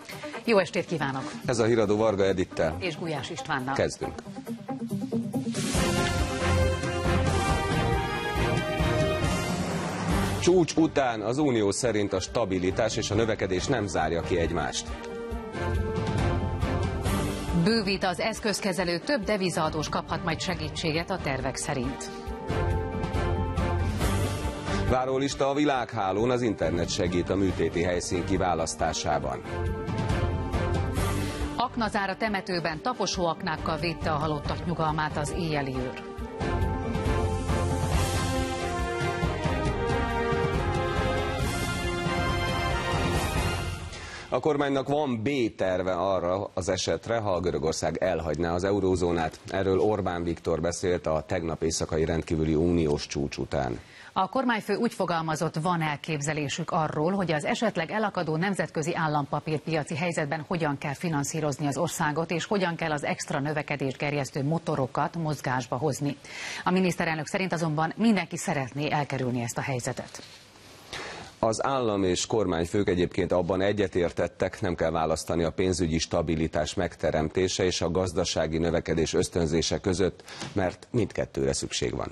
Jó estét kívánok! Ez a Híradó Varga Edittel és Gulyás Istvánnal. Kezdünk. Csúcs után az Unió szerint a stabilitás és a növekedés nem zárja ki egymást. Bővít az eszközkezelő, több devizaadós kaphat majd segítséget a tervek szerint. Várólista a világhálón, az internet segít a műtéti helyszín kiválasztásában. Aknazár a temetőben taposóaknákkal védte a halottak nyugalmát az éjjeli őr. A kormánynak van B-terve arra az esetre, ha Görögország elhagyná az eurózónát. Erről Orbán Viktor beszélt a tegnap éjszakai rendkívüli uniós csúcs után. A kormányfő úgy fogalmazott, van elképzelésük arról, hogy az esetleg elakadó nemzetközi állampapírpiaci helyzetben hogyan kell finanszírozni az országot, és hogyan kell az extra növekedést gerjesztő motorokat mozgásba hozni. A miniszterelnök szerint azonban mindenki szeretné elkerülni ezt a helyzetet. Az állam és kormányfők egyébként abban egyetértettek, nem kell választani a pénzügyi stabilitás megteremtése és a gazdasági növekedés ösztönzése között, mert mindkettőre szükség van.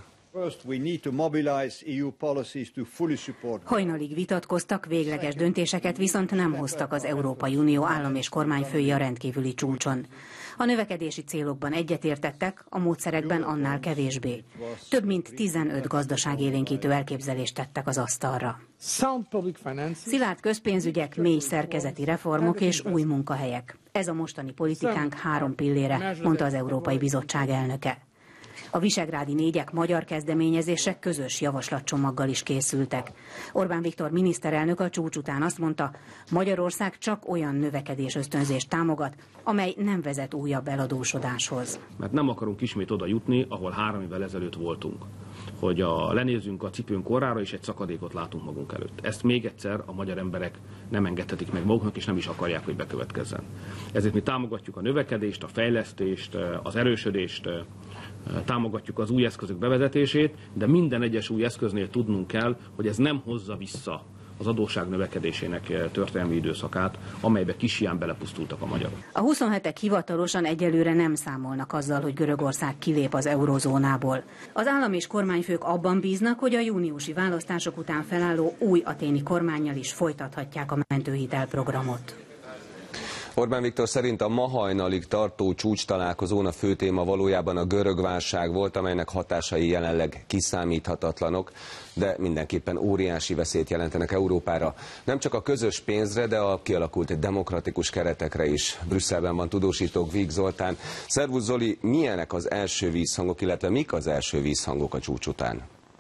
Hajnalig vitatkoztak, végleges döntéseket viszont nem hoztak az Európai Unió állam és kormányfői a rendkívüli csúcson. A növekedési célokban egyetértettek, a módszerekben annál kevésbé. Több mint 15 gazdaságélénkítő elképzelést tettek az asztalra. Szilárd közpénzügyek, mély szerkezeti reformok és új munkahelyek. Ez a mostani politikánk 3 pillére, mondta az Európai Bizottság elnöke. A visegrádi négyek magyar kezdeményezések közös javaslatcsomaggal is készültek. Orbán Viktor miniszterelnök a csúcs után azt mondta, Magyarország csak olyan növekedés ösztönzést támogat, amely nem vezet újabb eladósodáshoz. Mert nem akarunk ismét oda jutni, ahol 3 évvel ezelőtt voltunk. Hogy lenézzünk a cipőnk orrára, és egy szakadékot látunk magunk előtt. Ezt még egyszer a magyar emberek nem engedhetik meg maguknak, és nem is akarják, hogy bekövetkezzen. Ezért mi támogatjuk a növekedést, a fejlesztést, az erősödést, támogatjuk az új eszközök bevezetését, de minden egyes új eszköznél tudnunk kell, hogy ez nem hozza vissza az adósság növekedésének történelmi időszakát, amelybe kishián belepusztultak a magyarok. A 27-ek hivatalosan egyelőre nem számolnak azzal, hogy Görögország kilép az eurozónából. Az állam és kormányfők abban bíznak, hogy a júniusi választások után felálló új athéni kormánnyal is folytathatják a mentőhitelprogramot. Orbán Viktor szerint a ma hajnalig tartó csúcstalálkozón a fő téma valójában a görög válság volt, amelynek hatásai jelenleg kiszámíthatatlanok, de mindenképpen óriási veszélyt jelentenek Európára. Nem csak a közös pénzre, de a kialakult demokratikus keretekre is. Brüsszelben van tudósítók Víg Zoltán. Szervusz Zoli, milyenek az első vízhangok, illetve mik az első vízhangok a csúcs után?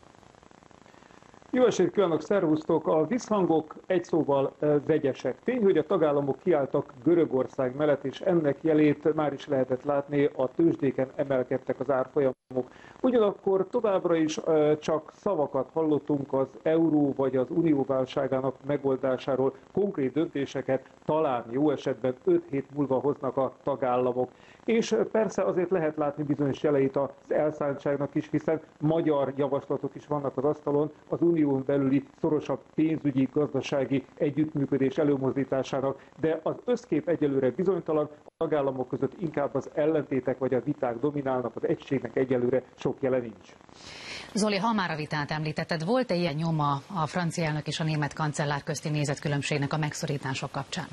Jó estét kívánok, szervusztok! A visszhangok egy szóval vegyesek. Tény, hogy a tagállamok kiálltak Görögország mellett, és ennek jelét már is lehetett látni, a tőzsdéken emelkedtek az árfolyamok. Ugyanakkor továbbra is csak szavakat hallottunk az euró vagy az unió válságának megoldásáról, konkrét döntéseket talán jó esetben 5 hét múlva hoznak a tagállamok. És persze azért lehet látni bizonyos jeleit az elszántságnak is, hiszen magyar javaslatok is vannak az asztalon az unión belüli szorosabb pénzügyi, gazdasági együttműködés előmozdításának, de az összkép egyelőre bizonytalan, a tagállamok között inkább az ellentétek vagy a viták dominálnak, az egységnek egyelőre sok jele nincs. Zoli, ha már a vitát említetted, volt-e ilyen nyoma a francia elnök és a német kancellár közti nézetkülönbségnek a megszorítások kapcsán?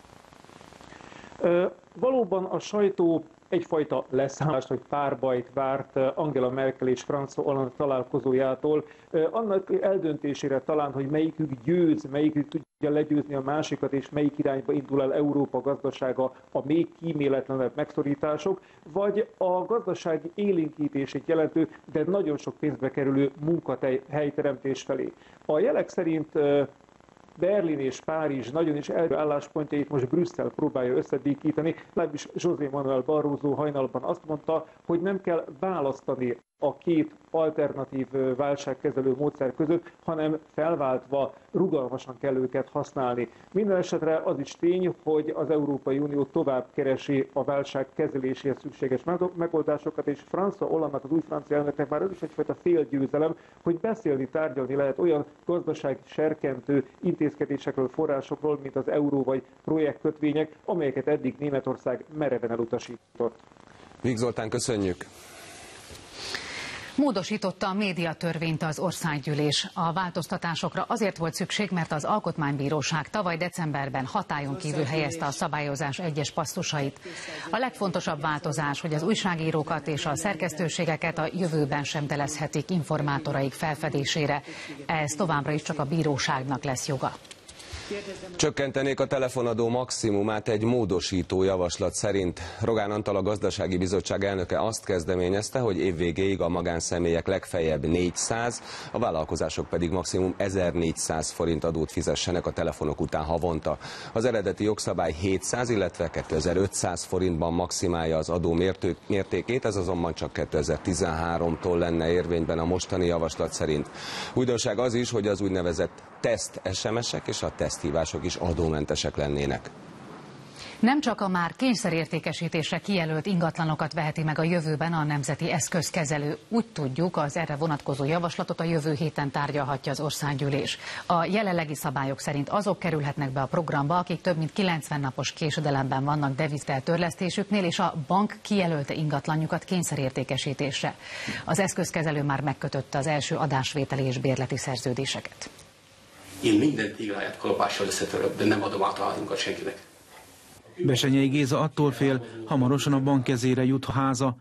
Valóban a sajtó egyfajta leszállást vagy párbajt várt Angela Merkel és François Hollande találkozójától, annak eldöntésére talán, hogy melyikük győz, melyikük tudja legyőzni a másikat, és melyik irányba indul el Európa gazdasága a még kíméletlenebb megszorítások, vagy a gazdasági élénkítését jelentő, de nagyon sok pénzbe kerülő munkahelyteremtés felé. A jelek szerint Berlin és Párizs nagyon is eltérő álláspontjait most Brüsszel próbálja összedíkítani. Legalábbis José Manuel Barroso hajnalban azt mondta, hogy nem kell választani a két alternatív válságkezelő módszer között, hanem felváltva rugalmasan kell őket használni. Minden esetre az is tény, hogy az Európai Unió tovább keresi a válság kezeléséhez szükséges megoldásokat, és François Hollandenak, az új francia elnöknek már ez is egyfajta félgyőzelem, hogy beszélni, tárgyalni lehet olyan gazdasági serkentő intézkedésekről, forrásokról, mint az euró vagy projektkötvények, amelyeket eddig Németország mereven elutasított. Vig Zoltán, köszönjük! Módosította a médiatörvényt az országgyűlés. A változtatásokra azért volt szükség, mert az Alkotmánybíróság tavaly decemberben hatályon kívül helyezte a szabályozás egyes passzusait. A legfontosabb változás, hogy az újságírókat és a szerkesztőségeket a jövőben sem telezhetik informátoraik felfedésére. Ez továbbra is csak a bíróságnak lesz joga. Csökkentenék a telefonadó maximumát egy módosító javaslat szerint. Rogán Antal, a Gazdasági Bizottság elnöke azt kezdeményezte, hogy évvégéig a magánszemélyek legfeljebb 400, a vállalkozások pedig maximum 1400 forint adót fizessenek a telefonok után havonta. Az eredeti jogszabály 700, illetve 2500 forintban maximálja az adó mértékét, ez azonban csak 2013-tól lenne érvényben a mostani javaslat szerint. Újdonság az is, hogy az úgynevezett teszt SMS-ek és a teszthívások is adómentesek lennének. Nem csak a már kényszerértékesítésre kijelölt ingatlanokat veheti meg a jövőben a Nemzeti Eszközkezelő. Úgy tudjuk, az erre vonatkozó javaslatot a jövő héten tárgyalhatja az országgyűlés. A jelenlegi szabályok szerint azok kerülhetnek be a programba, akik több mint 90 napos késedelemben vannak devizteltörlesztésüknél, és a bank kijelölte ingatlanjukat kényszerértékesítésre. Az eszközkezelő már megkötötte az első adásvételi és bérleti szerződéseket. Én minden tégláját kalapással összetörök, de nem adom át a házunkat senkinek. Besenyei Géza attól fél, hamarosan a bank kezére jut a háza.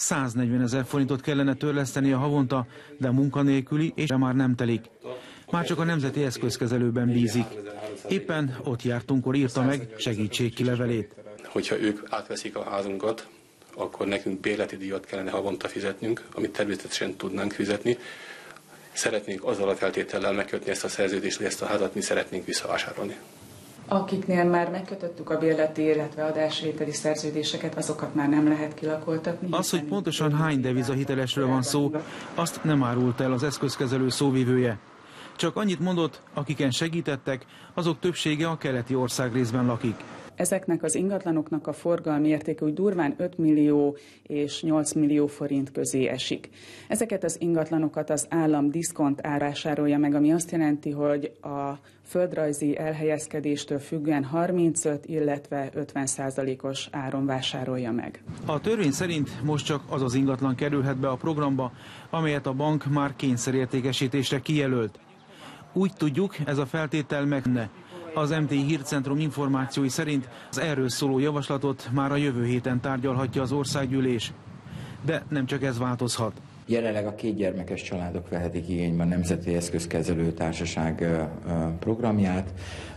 140 000 forintot kellene törleszteni a havonta, de a munkanélküli és már nem telik. Már csak a Nemzeti Eszközkezelőben bízik. Éppen ott jártunkkor írta meg segítségki levelét. Hogyha ők átveszik a házunkat, akkor nekünk bérleti díjat kellene havonta fizetnünk, amit természetesen tudnánk fizetni. Szeretnénk azzal a feltétellel megkötni ezt a szerződést, hogy ezt a házat mi szeretnénk visszavásárolni. Akiknél már megkötöttük a bérleti, illetve adásvételi szerződéseket, azokat már nem lehet kilakoltatni. Az, hogy pontosan hány devizahitelesről van szó, azt nem árult el az eszközkezelő szóvivője. Csak annyit mondott, akiken segítettek, azok többsége a keleti országrészben lakik. Ezeknek az ingatlanoknak a forgalmi értéke úgy durván 5 millió és 8 millió forint közé esik. Ezeket az ingatlanokat az állam diszkont árásárolja meg, ami azt jelenti, hogy a földrajzi elhelyezkedéstől függően 35, illetve 50%-os áron vásárolja meg. A törvény szerint most csak az az ingatlan kerülhet be a programba, amelyet a bank már kényszerértékesítésre kijelölt. Úgy tudjuk, ez a feltétel megne. Az MTI Hírcentrum információi szerint az erről szóló javaslatot már a jövő héten tárgyalhatja az országgyűlés. De nem csak ez változhat. Jelenleg a kétgyermekes családok vehetik igénybe a Nemzeti Eszközkezelő Társaság programját.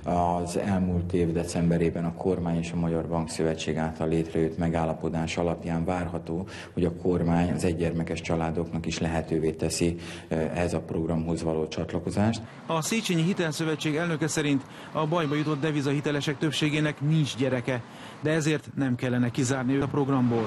Az elmúlt év decemberében a kormány és a Magyar Bankszövetség által létrejött megállapodás alapján várható, hogy a kormány az egygyermekes családoknak is lehetővé teszi ehhez a programhoz való csatlakozást. A Széchenyi Hitelszövetség elnöke szerint a bajba jutott devizahitelesek többségének nincs gyereke, de ezért nem kellene kizárni őt a programból.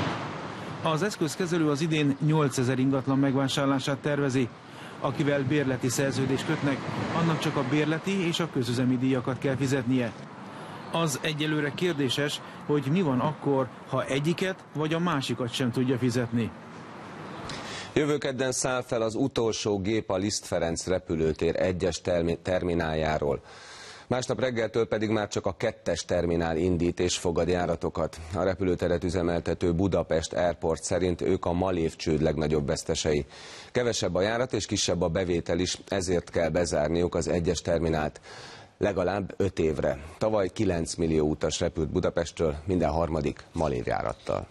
Az eszközkezelő az idén 8000 ingatlan megvásárlását tervezi. Akivel bérleti szerződést kötnek, annak csak a bérleti és a közüzemi díjakat kell fizetnie. Az egyelőre kérdéses, hogy mi van akkor, ha egyiket vagy a másikat sem tudja fizetni. Jövő kedden száll fel az utolsó gép a Liszt Ferenc repülőtér 1-es termináljáról. Másnap reggeltől pedig már csak a 2-es terminál indít és fogad járatokat. A repülőteret üzemeltető Budapest Airport szerint ők a Malév csőd legnagyobb vesztesei. Kevesebb a járat és kisebb a bevétel is, ezért kell bezárniuk az 1-es terminált. Legalább 5 évre. Tavaly 9 millió utas repült Budapestről, minden harmadik Malév járattal.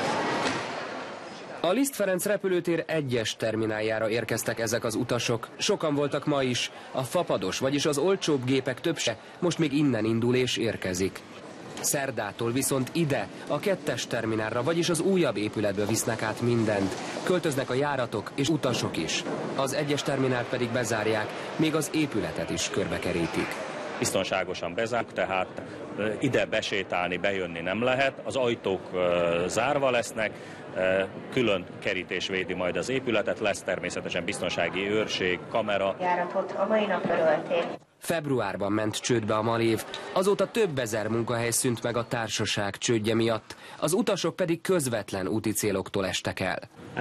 A Liszt Ferenc repülőtér 1-es termináljára érkeztek ezek az utasok. Sokan voltak ma is. A fapados, vagyis az olcsóbb gépek többse most még innen indul és érkezik. Szerdától viszont ide, a 2-es terminálra, vagyis az újabb épületbe visznek át mindent. Költöznek a járatok és utasok is. Az 1-es terminált pedig bezárják, még az épületet is körbekerítik. biztonságosan bezárjuk, tehát ide besétálni, bejönni nem lehet, az ajtók zárva lesznek, külön kerítés védi majd az épületet, lesz természetesen biztonsági őrség, kamera. Járatot a mai nap örölték. Februárban ment csődbe a Malév, azóta több ezer munkahely szűnt meg a társaság csődje miatt, az utasok pedig közvetlen úti céloktól estek el.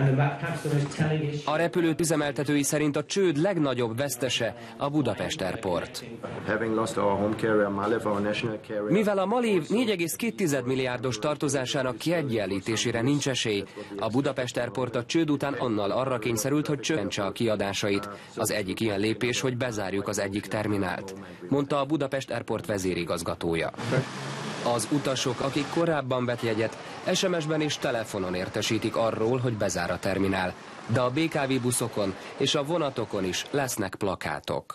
A repülőt üzemeltetői szerint a csőd legnagyobb vesztese a Budapest Airport. Mivel a Malév 4,2 milliárdos tartozásának kiegyenlítésére nincs esély, a Budapest Airport a csőd után annal arra kényszerült, hogy csökkentse a kiadásait. Az egyik ilyen lépés, hogy bezárjuk az egyik terminált, mondta a Budapest Airport vezérigazgatója. Az utasok, akik korábban vett jegyet, SMS-ben és telefonon értesítik arról, hogy bezár a terminál, de a BKV buszokon és a vonatokon is lesznek plakátok.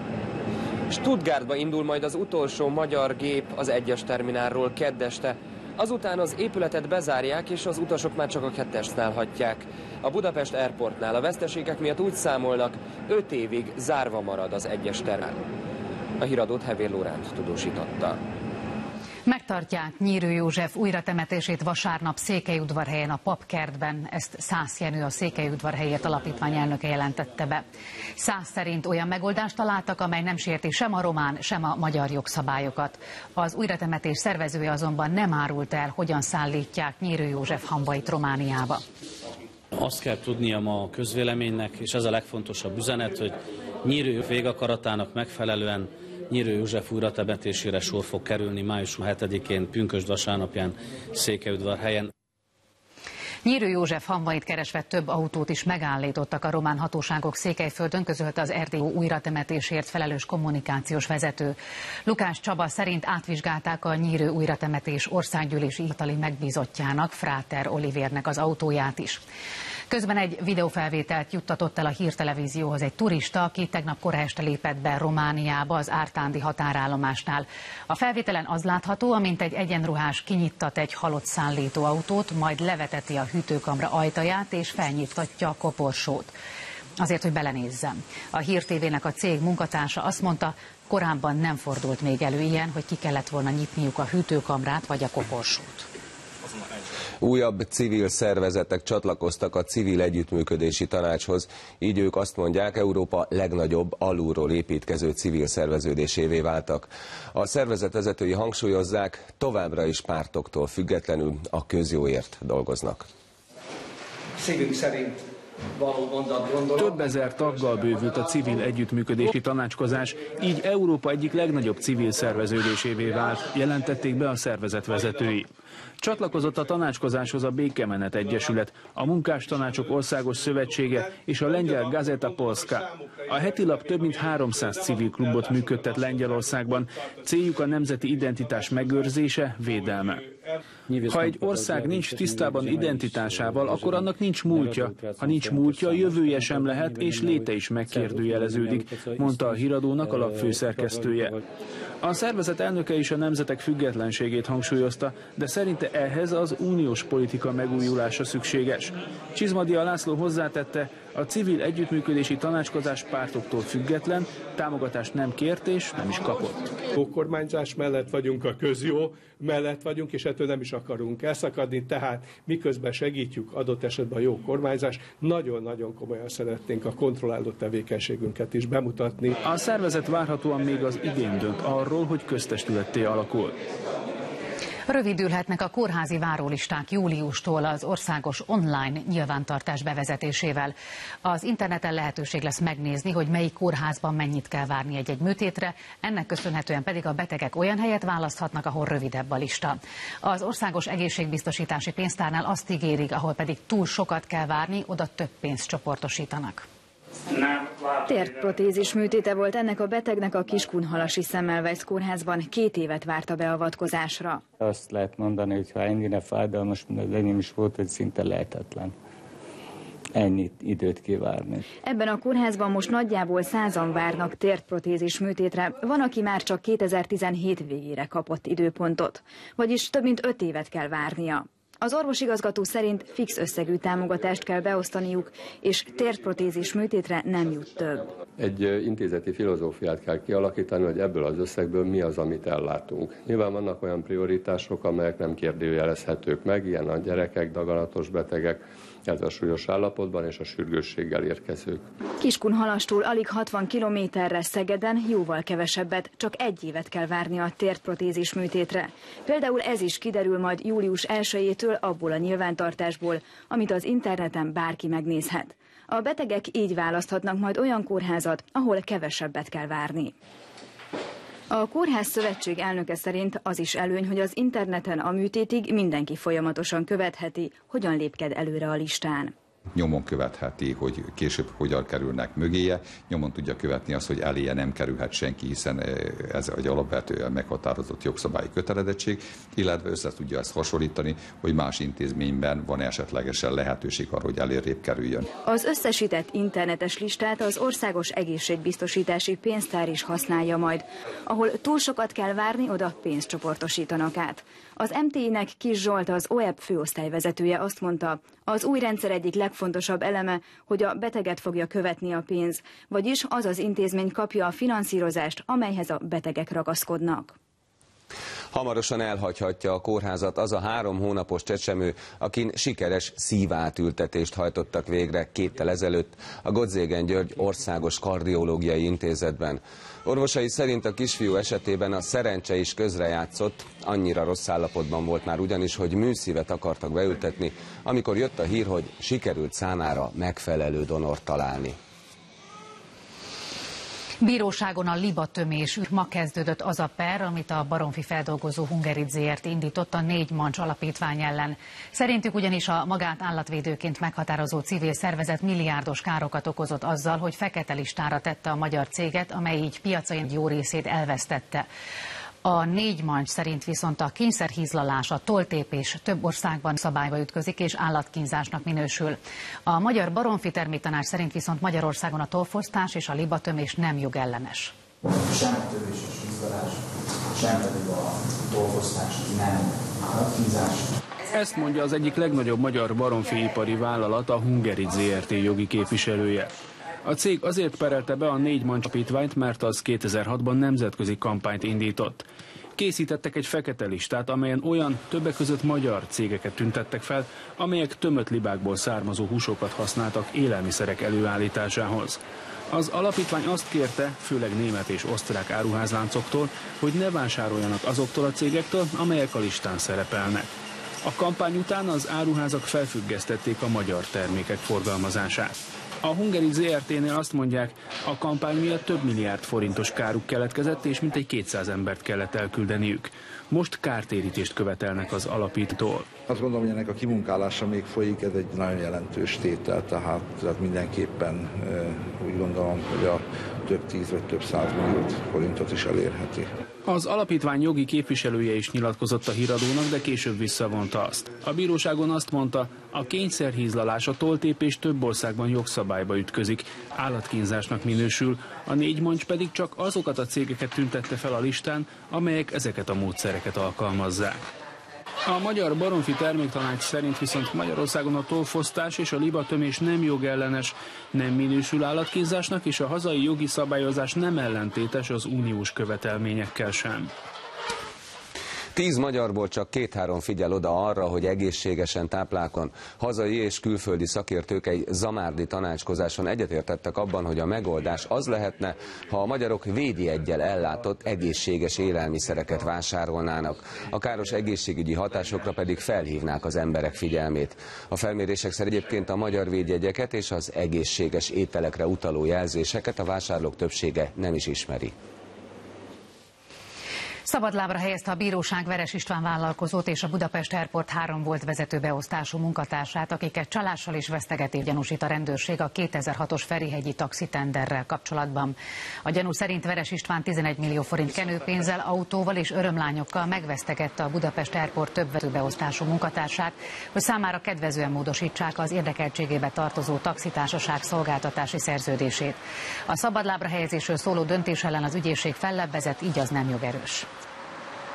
Stuttgartba indul majd az utolsó magyar gép az egyes terminálról kedd este. Azután az épületet bezárják, és az utasok már csak a kettest szállhatják. A Budapest Airportnál a veszteségek miatt úgy számolnak, 5 évig zárva marad az egyes terminál. A híradót Hevér Lóránt tudósította. Megtartják Nyírő József újratemetését vasárnap Székelyudvarhelyen a Papkertben. Ezt Szász Jenő, a Székelyudvarhelyért alapítvány elnöke jelentette be. Szász szerint olyan megoldást találtak, amely nem sérti sem a román, sem a magyar jogszabályokat. Az újratemetés szervezője azonban nem árult el, hogyan szállítják Nyírő József hamvait Romániába. Azt kell tudnia ma a közvéleménynek, és ez a legfontosabb üzenet, hogy Nyírő József végakaratának megfelelően Nyírő József újratemetésére sor fog kerülni május 7-én, pünkösd vasárnapján Székelyudvarhelyen. Nyírő József hamvait keresve több autót is megállítottak a román hatóságok Székelyföldön, közölte az RTO újratemetésért felelős kommunikációs vezető. Lukács Csaba szerint átvizsgálták a Nyírő újratemetés országgyűlési hivatali megbízottjának, Fráter Olivérnek az autóját is. Közben egy videófelvételt juttatott el a hírtelevízióhoz egy turista, aki tegnap kora este lépett be Romániába az ártándi határállomásnál. A felvételen az látható, amint egy egyenruhás kinyittat egy halott szállító autót, majd leveteti a hűtőkamra ajtaját és felnyittatja a koporsót. Azért, hogy belenézzem. A Hír TV-nek a cég munkatársa azt mondta, korábban nem fordult még elő ilyen, hogy ki kellett volna nyitniuk a hűtőkamrát vagy a koporsót. Újabb civil szervezetek csatlakoztak a Civil Együttműködési Tanácshoz, így ők azt mondják, Európa legnagyobb alulról építkező civil szerveződésévé váltak. A szervezetvezetői hangsúlyozzák, továbbra is pártoktól függetlenül a közjóért dolgoznak. Szívünk szerint való mondat gondolat. Több ezer taggal bővült a Civil Együttműködési Tanácskozás, így Európa egyik legnagyobb civil szerveződésévé vált, jelentették be a szervezet vezetői. Csatlakozott a tanácskozáshoz a Békemenet Egyesület, a Munkástanácsok Országos Szövetsége és a lengyel Gazeta Polska. A heti lap több mint 300 civil klubot működtet Lengyelországban, céljuk a nemzeti identitás megőrzése, védelme. Ha egy ország nincs tisztában identitásával, akkor annak nincs múltja. Ha nincs múltja, jövője sem lehet, és léte is megkérdőjeleződik, mondta a híradónak a lap főszerkesztője. A szervezet elnöke is a nemzetek függetlenségét hangsúlyozta, de szerinte ehhez az uniós politika megújulása szükséges. Csizmadia László hozzátette, a Civil Együttműködési Tanácskozás pártoktól független, támogatást nem kért és nem is kapott. A kormányzás mellett vagyunk, a közjó mellett vagyunk, és ettől nem is akarunk elszakadni, tehát miközben segítjük adott esetben a jó kormányzást, nagyon-nagyon komolyan szeretnénk a kontrolláló tevékenységünket is bemutatni. A szervezet várhatóan még az idén dönt arról, hogy köztestületté alakul. Rövidülhetnek a kórházi várólisták júliustól az országos online nyilvántartás bevezetésével. Az interneten lehetőség lesz megnézni, hogy melyik kórházban mennyit kell várni egy-egy műtétre, ennek köszönhetően pedig a betegek olyan helyet választhatnak, ahol rövidebb a lista. Az Országos Egészségbiztosítási Pénztárnál azt ígérik, ahol pedig túl sokat kell várni, oda több pénzt csoportosítanak. Térprotézis műtéte volt ennek a betegnek a Kiskunhalasi Semmelweis kórházban, 2 évet várt a beavatkozásra. Azt lehet mondani, hogy ha ennyire fájdalmas, mint az enyém is volt, hogy szinte lehetetlen ennyi időt kivárni. Ebben a kórházban most nagyjából 100-an várnak térprotézis műtétre, van, aki már csak 2017 végére kapott időpontot, vagyis több mint 5 évet kell várnia. Az orvosigazgató szerint fix összegű támogatást kell beosztaniuk, és térprotézis műtétre nem jut több. Egy intézeti filozófiát kell kialakítani, hogy ebből az összegből mi az, amit ellátunk. Nyilván vannak olyan prioritások, amelyek nem kérdőjelezhetők meg, ilyen a gyerekek, daganatos betegek, ez a súlyos állapotban és a sürgősséggel érkezők. Kiskunhalastól alig 60 kilométerre Szegeden jóval kevesebbet, csak 1 évet kell várni a térprotézis műtétre. Például ez is kiderül majd július 1-től abból a nyilvántartásból, amit az interneten bárki megnézhet. A betegek így választhatnak majd olyan kórházat, ahol kevesebbet kell várni. A Kórház Szövetség elnöke szerint az is előny, hogy az interneten a műtétig mindenki folyamatosan követheti, hogyan lépked előre a listán. Nyomon követheti, hogy később hogyan kerülnek mögéje, nyomon tudja követni azt, hogy eléje nem kerülhet senki, hiszen ez egy alapvetően meghatározott jogszabályi kötelezettség, illetve össze tudja ezt hasonlítani, hogy más intézményben van esetlegesen lehetőség arra, hogy előrébb kerüljön. Az összesített internetes listát az Országos Egészségbiztosítási Pénztár is használja majd. Ahol túl sokat kell várni, oda pénzt csoportosítanak át. Az MTI-nek Kis Zsolt, az OEB főosztályvezetője azt mondta, az új rendszer egyik legfontosabb eleme, hogy a beteget fogja követni a pénz, vagyis az az intézmény kapja a finanszírozást, amelyhez a betegek ragaszkodnak. Hamarosan elhagyhatja a kórházat az a 3 hónapos csecsemő, akin sikeres szívátültetést hajtottak végre 2 héttel ezelőtt a Godzégen György Országos Kardiológiai Intézetben. Orvosai szerint a kisfiú esetében a szerencse is közrejátszott, annyira rossz állapotban volt már ugyanis, hogy műszívet akartak beültetni, amikor jött a hír, hogy sikerült számára megfelelő donort találni. Bíróságon a libatömés ma kezdődött az a per, amit a Baromfi Feldolgozó Hungerit Zrt. Indított a 4 Mancs alapítvány ellen. Szerintük ugyanis a magát állatvédőként meghatározó civil szervezet milliárdos károkat okozott azzal, hogy fekete listára tette a magyar céget, amely így piacain jó részét elvesztette. A 4 Mancs szerint viszont a kényszerhízlalás, a tolltépés több országban szabályba ütközik és állatkínzásnak minősül. A Magyar Baromfi Terméktanács szerint viszont Magyarországon a tollfosztás és a libatömés nem jogellenes. Sem a törés és hízlalás, sem pedig a tollfosztás nem állatkínzás. Ezt mondja az egyik legnagyobb magyar baromfiipari vállalat, a Hungerit Zrt. Jogi képviselője. A cég azért perelte be a 4 Mancs alapítványt, mert az 2006-ban nemzetközi kampányt indított. Készítettek egy fekete listát, amelyen olyan, többek között magyar cégeket tüntettek fel, amelyek tömött libákból származó húsokat használtak élelmiszerek előállításához. Az alapítvány azt kérte, főleg német és osztrák áruházláncoktól, hogy ne vásároljanak azoktól a cégektől, amelyek a listán szerepelnek. A kampány után az áruházak felfüggesztették a magyar termékek forgalmazását. A Hungerit Zrt.-nél azt mondják, a kampány miatt több milliárd forintos káruk keletkezett, és mintegy 200 embert kellett elküldeniük. Most kártérítést követelnek az alapítótól. Azt gondolom, hogy ennek a kimunkálása még folyik, ez egy nagyon jelentős tétel, tehát mindenképpen úgy gondolom, hogy a több 10 vagy több 100 millió forintot is elérheti. Az alapítvány jogi képviselője is nyilatkozott a híradónak, de később visszavonta azt. A bíróságon azt mondta, a kényszerhízlalás, a tolltépés több országban jogszabályba ütközik, állatkínzásnak minősül, a 4 Mancs pedig csak azokat a cégeket tüntette fel a listán, amelyek ezeket a módszereket alkalmazzák. A Magyar Baromfi Terméktanács szerint viszont Magyarországon a tollfosztás és a libatömés nem jogellenes, nem minősül állatkínzásnak, és a hazai jogi szabályozás nem ellentétes az uniós követelményekkel sem. 10 magyarból csak 2-3 figyel oda arra, hogy egészségesen táplálkozzon. Hazai és külföldi szakértők egy zamárdi tanácskozáson egyetértettek abban, hogy a megoldás az lehetne, ha a magyarok védjeggyel ellátott egészséges élelmiszereket vásárolnának. A káros egészségügyi hatásokra pedig felhívnák az emberek figyelmét. A felmérések szerint egyébként a magyar védjegyeket és az egészséges ételekre utaló jelzéseket a vásárlók többsége nem is ismeri. Szabadlábra helyezte a bíróság Veres István vállalkozót és a Budapest Airport 3 volt vezetőbeosztású munkatársát, akiket csalással és vesztegetésben gyanúsít a rendőrség a 2006-os ferihegyi taxitenderrel kapcsolatban. A gyanú szerint Veres István 11 millió forint kenőpénzzel, autóval és örömlányokkal megvesztegette a Budapest Airport több vezetőbeosztású munkatársát, hogy számára kedvezően módosítsák az érdekeltségébe tartozó taxitársaság szolgáltatási szerződését. A szabadlábra helyezésről szóló döntés ellen az ügyészség fellebbezett, így az nem jogerős.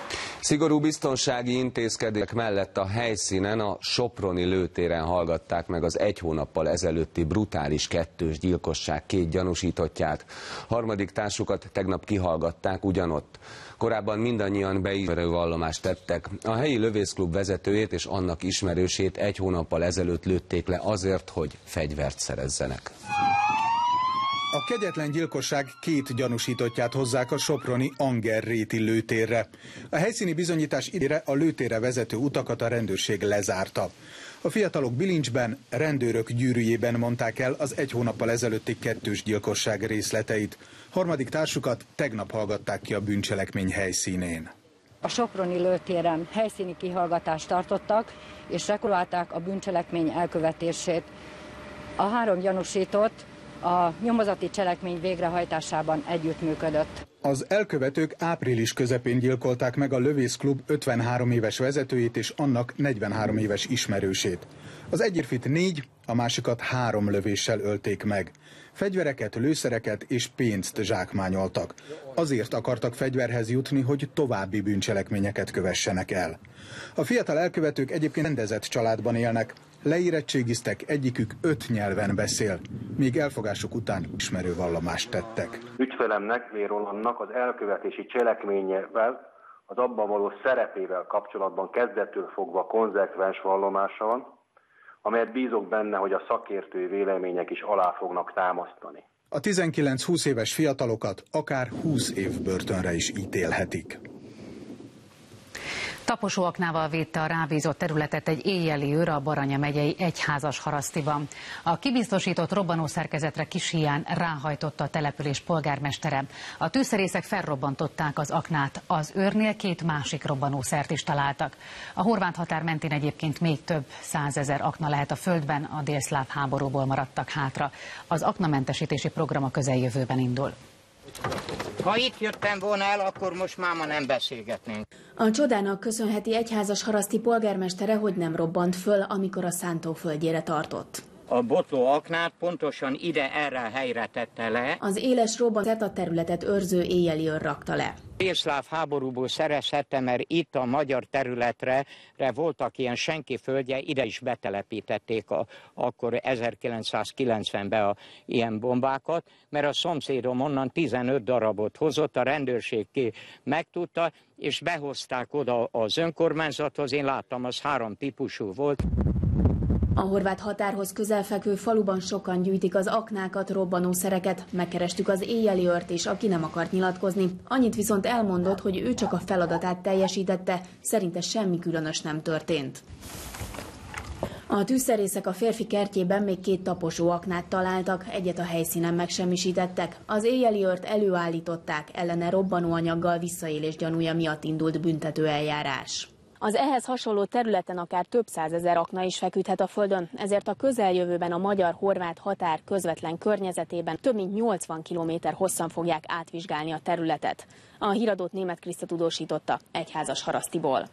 Szigorú biztonsági intézkedések mellett a helyszínen, a soproni lőtéren hallgatták meg az 1 hónappal ezelőtti brutális kettős gyilkosság 2 gyanúsítottját. Harmadik társukat tegnap kihallgatták ugyanott. Korábban mindannyian beismerő vallomást tettek. A helyi lövészklub vezetőjét és annak ismerősét 1 hónappal ezelőtt lőtték le azért, hogy fegyvert szerezzenek. A kegyetlen gyilkosság 2 gyanúsítottját hozzák a soproni Angerréti lőtérre. A helyszíni bizonyítás idejére a lőtérre vezető utakat a rendőrség lezárta. A fiatalok bilincsben, rendőrök gyűrűjében mondták el az 1 hónappal ezelőtti kettős gyilkosság részleteit. Harmadik társukat tegnap hallgatták ki a bűncselekmény helyszínén. A soproni lőtéren helyszíni kihallgatást tartottak, és rekolálták a bűncselekmény elkövetését. A 3 gyanúsított a nyomozati cselekmény végrehajtásában együttműködött. Az elkövetők április közepén gyilkolták meg a lövészklub 53 éves vezetőjét és annak 43 éves ismerősét. Az egy férfit 4, a másikat 3 lövéssel ölték meg. Fegyvereket, lőszereket és pénzt zsákmányoltak. Azért akartak fegyverhez jutni, hogy további bűncselekményeket kövessenek el. A fiatal elkövetők egyébként rendezett családban élnek. Leérettségiztek, egyikük 5 nyelven beszél, még elfogásuk után ismerő vallomást tettek. Ügyfelemnek, Vér Rolandnak az elkövetési cselekményével, az abban való szerepével kapcsolatban kezdettől fogva konzekvens vallomása van, amelyet bízok benne, hogy a szakértői vélemények is alá fognak támasztani. A 19-20 éves fiatalokat akár 20 év börtönre is ítélhetik. Taposóaknával védte a rábízott területet egy éjjeli őr a Baranya megyei Egyházasharasztiban. A kibiztosított robbanószerkezetre kis híján ráhajtotta a település polgármestere. A tűzszerészek felrobbantották az aknát, az őrnél 2 másik robbanószert is találtak. A horvát határ mentén egyébként még több 100 000 akna lehet a földben, a délszláv háborúból maradtak hátra. Az aknamentesítési program a közeljövőben indul. Ha itt jöttem volna el, akkor most máma nem beszélgetnénk. A csodának köszönheti Egyházasharaszti polgármestere, hogy nem robbant föl, amikor a szántóföldjére tartott. A botló aknát pontosan erre a helyre tette le. Az éles robbanószert a területet őrző éjjeli őr rakta le. Délszláv háborúból szerezhette, mert itt a magyar területre voltak ilyen senki földje, ide is betelepítették akkor 1990-ben ilyen bombákat, mert a szomszédom onnan 15 darabot hozott, a rendőrség megtudta, és behozták oda az önkormányzathoz, én láttam, az 3 típusú volt. A horvát határhoz közelfekvő faluban sokan gyűjtik az aknákat, robbanószereket. Megkerestük az éjjeli őrt is, aki nem akart nyilatkozni. Annyit viszont elmondott, hogy ő csak a feladatát teljesítette, szerinte semmi különös nem történt. A tűzszerészek a férfi kertjében még 2 taposó aknát találtak, egyet a helyszínen megsemmisítettek. Az éjjeli őrt előállították, ellene robbanóanyaggal visszaélés gyanúja miatt indult büntetőeljárás. Az ehhez hasonló területen akár több 100 000 akna is feküdhet a földön, ezért a közeljövőben a magyar-horvát határ közvetlen környezetében több mint 80 km hosszan fogják átvizsgálni a területet. A híradót Németh Kriszta tudósította Egyházasharasztiból.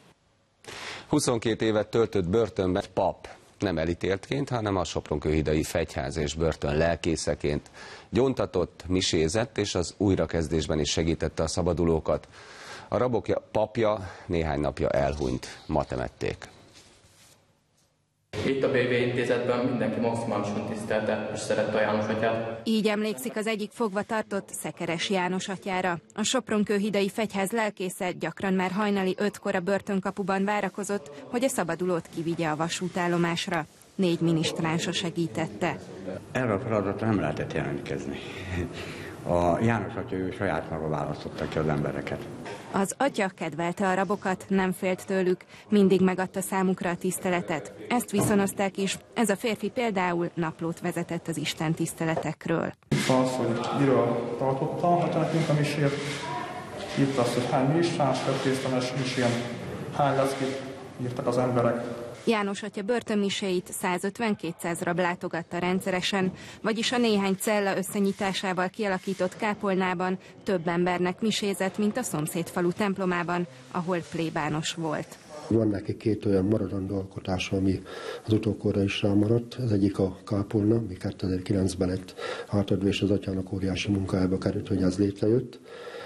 22 évet töltött börtönben pap, nem elítéltként, hanem a Sopronkőhidai Fegyház és börtön lelkészeként gyóntatott, misézett és az újrakezdésben is segítette a szabadulókat. A rabok papja néhány napja elhunyt, ma temették. Itt a BB intézetben mindenki maximálisan tisztelte és szerette a János atyát. Így emlékszik az egyik fogva tartott Szekeres János atyára. A Sopronkőhidai Fegyház lelkésze gyakran már hajnali 5-kor a börtönkapuban várakozott, hogy a szabadulót kivigye a vasútállomásra. 4 minisztránsa segítette. Erre a feladatra nem lehetett jelentkezni. A János atya ő saját maga választotta ki az embereket. Az atya kedvelte a rabokat, nem félt tőlük, mindig megadta számukra a tiszteletet. Ezt viszonozták is, ez a férfi például naplót vezetett az Isten tiszteletekről. Itt van az, hogy miről tartotta a temetünk a misét, itt az, hogy hány minisztráns vett részt a misén, hány leszkit írtak az emberek. János atya börtönmiséit 150-200 rab látogatta rendszeresen, vagyis a néhány cella összenyitásával kialakított kápolnában több embernek misézett, mint a szomszéd falu templomában, ahol plébános volt. Van neki 2 olyan maradandó alkotása, ami az utókorra is rámaradt. Ez egyik a kápolna, ami 2009-ben lett átadva, és az atyának óriási munkájába került, hogy ez létrejött.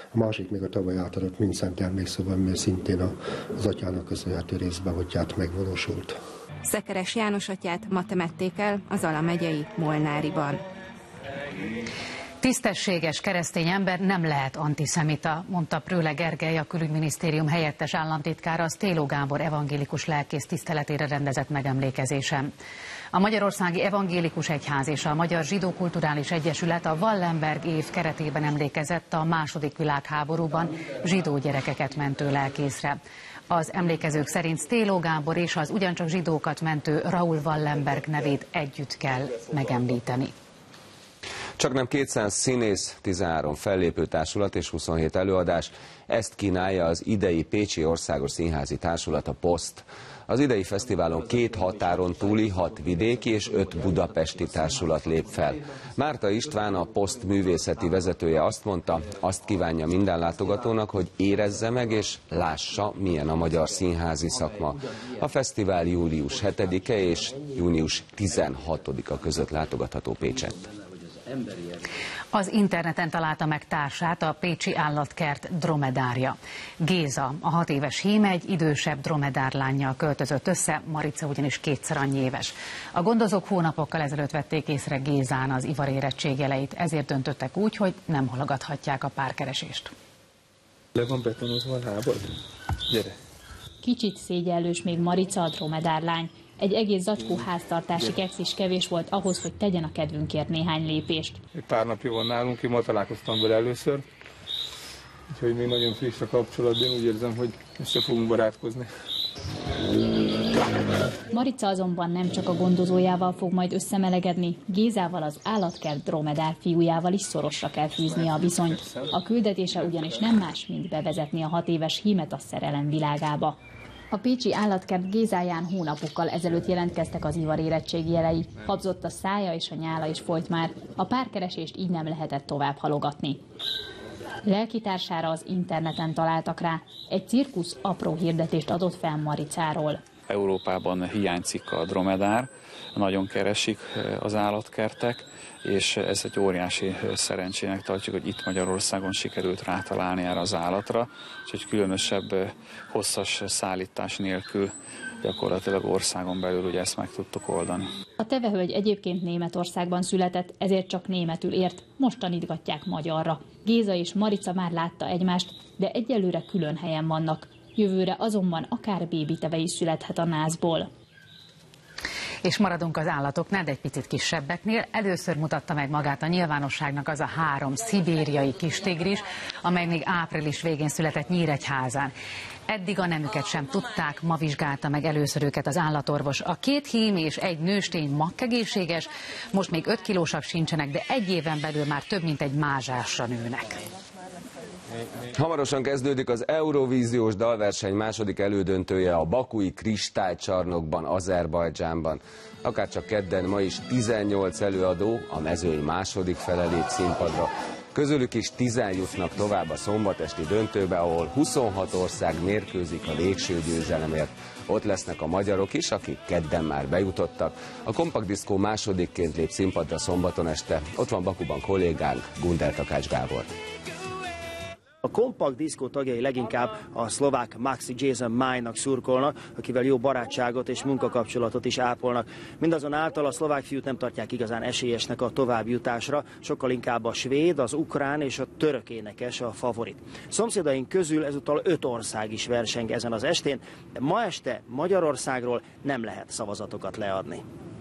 a másik még a tavaly átadott Mindszent Emlékszoba, ami szintén az atyának köszönhető részben hogyját megvalósult. Szekeres János atyát ma temették el az Zala megyei Molnáriban. Tisztességes keresztény ember nem lehet antiszemita, mondta Prőle Gergely, a Külügyminisztérium helyettes államtitkára a Sztéló Gábor evangélikus lelkész tiszteletére rendezett megemlékezésen. A Magyarországi Evangélikus Egyház és a Magyar Zsidó Kulturális Egyesület a Wallenberg év keretében emlékezett a II. Világháborúban zsidó gyerekeket mentő lelkészre. Az emlékezők szerint Sztéló Gábor és az ugyancsak zsidókat mentő Raoul Wallenberg nevét együtt kell megemlíteni. Csaknem 200 színész, 13 fellépőtársulat és 27 előadás. Ezt kínálja az idei Pécsi Országos Színházi Társulat, a POSZT. Az idei fesztiválon 2 határon túli, 6 vidéki és 5 budapesti társulat lép fel. Márta István, a POSZT művészeti vezetője azt mondta, azt kívánja minden látogatónak, hogy érezze meg és lássa, milyen a magyar színházi szakma. A fesztivál július 7-e és június 16-a között látogatható Pécsett. Az interneten találta meg társát a pécsi állatkert dromedárja. Géza, a 6 éves hím egy idősebb dromedárlánnyal költözött össze, Marica ugyanis 2-szer annyi éves. A gondozók hónapokkal ezelőtt vették észre Gézán az ivarérettség jeleit, ezért döntöttek úgy, hogy nem halogathatják a párkeresést. Le van betonozva a lábad? Gyere! Kicsit szégyellős még Marica, a dromedárlány. Egy egész zacskó háztartási keksz is kevés volt ahhoz, hogy tegyen a kedvünkért néhány lépést. Egy pár napja van nálunk, én ma találkoztam vele először, úgyhogy még nagyon friss a kapcsolat, de én úgy érzem, hogy össze fogunk barátkozni. Marica azonban nem csak a gondozójával fog majd összemelegedni, Gézával, az állatkert dromedár fiújával is szorosra kell fűznie a viszonyt. A küldetése ugyanis nem más, mint bevezetni a 6 éves hímet a szerelem világába. A pécsi állatkert Gézáján hónapokkal ezelőtt jelentkeztek az ivarérettség jelei. Habzott a szája és a nyála is folyt már. A párkeresést így nem lehetett tovább halogatni. Lelkitársára az interneten találtak rá. Egy cirkusz apró hirdetést adott fel Maricáról. Európában hiányzik a dromedár, nagyon keresik az állatkertek, és ez egy óriási szerencsének tartjuk, hogy itt Magyarországon sikerült rátalálni erre az állatra, úgyhogy különösebb hosszas szállítás nélkül gyakorlatilag országon belül ugye ezt meg tudtuk oldani. A tevehölgy egyébként Németországban született, ezért csak németül ért, most tanítgatják magyarra. Géza és Marica már látta egymást, de egyelőre külön helyen vannak. Jövőre azonban akár bébiteve is születhet a nászból. És maradunk az állatoknál, de egy picit kisebbeknél. Először mutatta meg magát a nyilvánosságnak az a 3 szibériai kistigris, amely még április végén született Nyíregyházán. Eddig a nemüket sem tudták, ma vizsgálta meg először őket az állatorvos. A 2 hím és 1 nőstény makkegészséges, most még 5 kilósak sincsenek, de 1 éven belül már több mint egy mázsásra nőnek. Hamarosan kezdődik az Eurovíziós dalverseny második elődöntője a bakui kristálycsarnokban, Azerbajdzsánban. Akárcsak kedden ma is 18 előadó a mezőny második fele lép színpadra. Közülük is 10 jutnak tovább a szombatesti döntőbe, ahol 26 ország mérkőzik a végső győzelemért. Ott lesznek a magyarok is, akik kedden már bejutottak. A Kompakt Diszkó másodikként lép színpadra szombaton este. Ott van Bakuban kollégánk, Gundel Takács Gábor. A Kompakt Diszkó tagjai leginkább a szlovák Maxi Jason Májnak szurkolnak, akivel jó barátságot és munkakapcsolatot is ápolnak. Mindazonáltal a szlovák fiút nem tartják igazán esélyesnek a továbbjutásra, sokkal inkább a svéd, az ukrán és a török énekes a favorit. Szomszédaink közül ezúttal 5 ország is verseng ezen az estén, de ma este Magyarországról nem lehet szavazatokat leadni.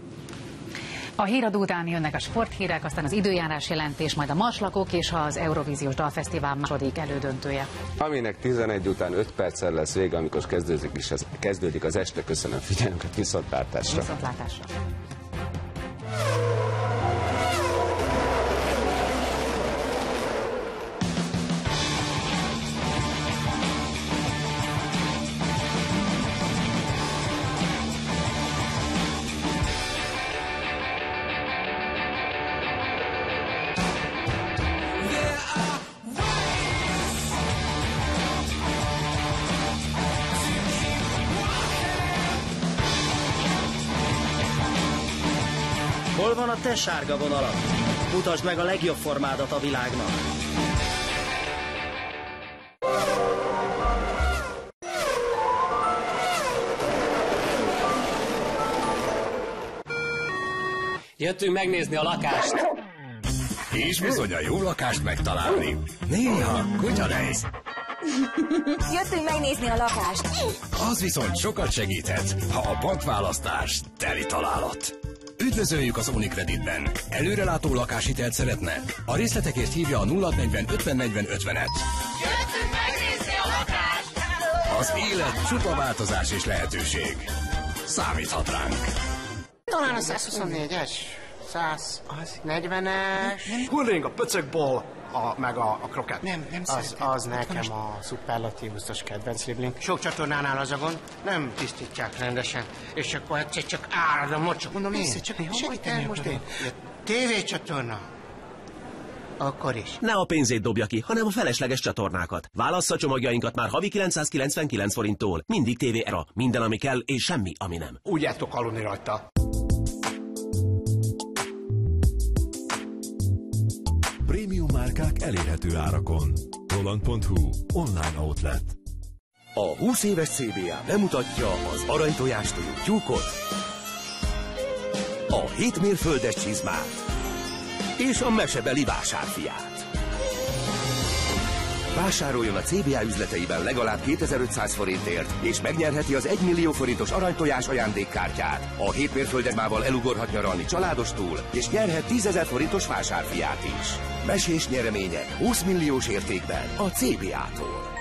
A híradó után jönnek a sporthírek, aztán az időjárás jelentés, majd a marslakók és az Eurovíziós Dalfesztivál második elődöntője. Aminek 11 után 5 perccel lesz vége, amikor kezdődik az este. Köszönöm figyelmüket, viszontlátásra! Viszontlátásra! Hol van a te sárga vonalad? Mutasd meg a legjobb formádat a világnak! Jöttünk megnézni a lakást. És bizony a jó lakást megtalálni. Néha kutya nehéz. Jöttünk megnézni a lakást. Az viszont sokat segíthet, ha a bankválasztás teli találat. Üdvözöljük az Unicreditben. Előrelátó lakáshitelt szeretne? A részletekért hívja a 0640 50 40 50-et. Jöttünk megnézni a lakást. Az élet csupa változás és lehetőség. Számíthat ránk. Talán a 124-es, 140-es... Hulling a pöcökból, meg a kroket. Nem az nekem a szuperlatívuszos kedvenc libling. Sok csatornánál az a gond, nem tisztítják rendesen, és akkor egyszer csak árad a mocsok. Mondom, segítem most én. TV csatorna. Akkor is. Ne a pénzét dobja ki, hanem a felesleges csatornákat. Válassza csomagjainkat már havi 999 forinttól. Mindig TV Era. Minden, ami kell, és semmi, ami nem. Úgy jártok aludni rajta. Prémium márkák elérhető árakon. Roland.hu online outlet. A 20 éves CBA bemutatja az aranytojástojú tyúkot, a 7 mérföldes csizmát és a mesebeli vásárfiát. Vásároljon a CBA üzleteiben legalább 2500 forintért, és megnyerheti az 1 millió forintos aranytojás ajándékkártyát. A 7 mérföldesmával elugorhat nyaralni családostól, és nyerhet 10 000 forintos vásárfiát is. Mesés nyeremények 20 milliós értékben a CBA-tól.